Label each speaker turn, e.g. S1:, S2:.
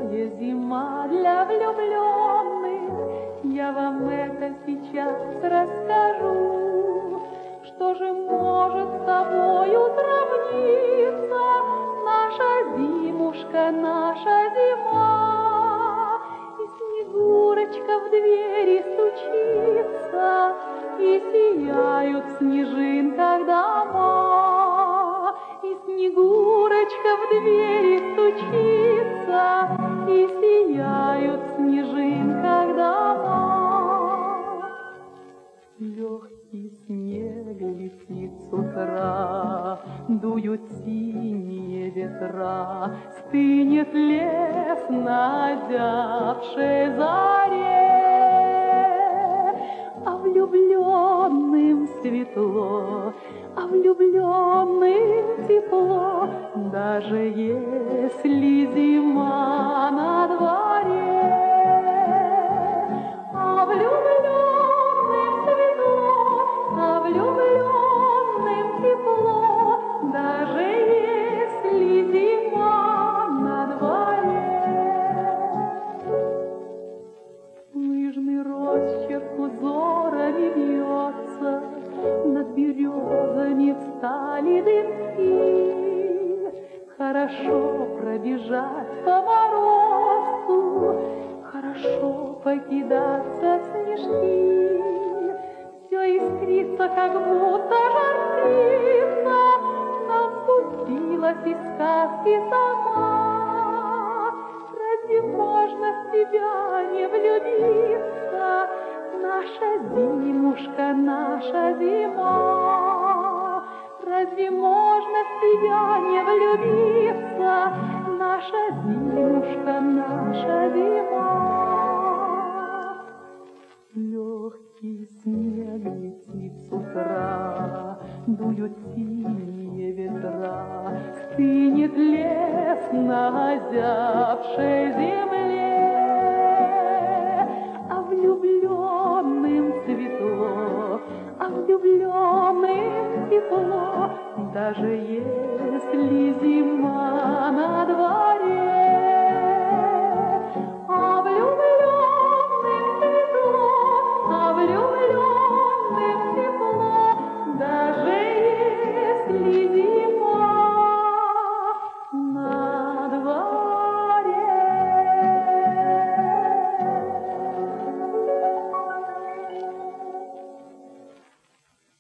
S1: Зимняя зима для влюбленных, я вам это сейчас расскажу. Что же может с тобою сравниться наша зимушка, наша зима? И Снегурочка в двери стучится, и сияют в снежинках дома. И Снегурочка в двери стучится, и сияют в снежинках дома. Легкий снег летит с утра, дуют синие ветра, стынет лес на озябшей заре. А влюбленным светло, а влюбленным тепло, даже если зима на дворе. А влюбленным светло, а влюбленным тепло, даже если зима на дворе. Лыжный росчерк узорами вьется, над березами встали дымки. Хорошо пробежать по морозу, хорошо покидаться в снежки. Все искрится, как будто жар-птица нам спустилась из сказки сама. Разве можно в тебя не влюбиться, наша зимушка, наша зима? Разве можно в тебя не влюбиться, наша зимушка, наша зима? Легкий снег летит с утра, дуют синие ветра, стынет лес на озябшей земле. А влюбленным светло, а влюбленным тепло, даже если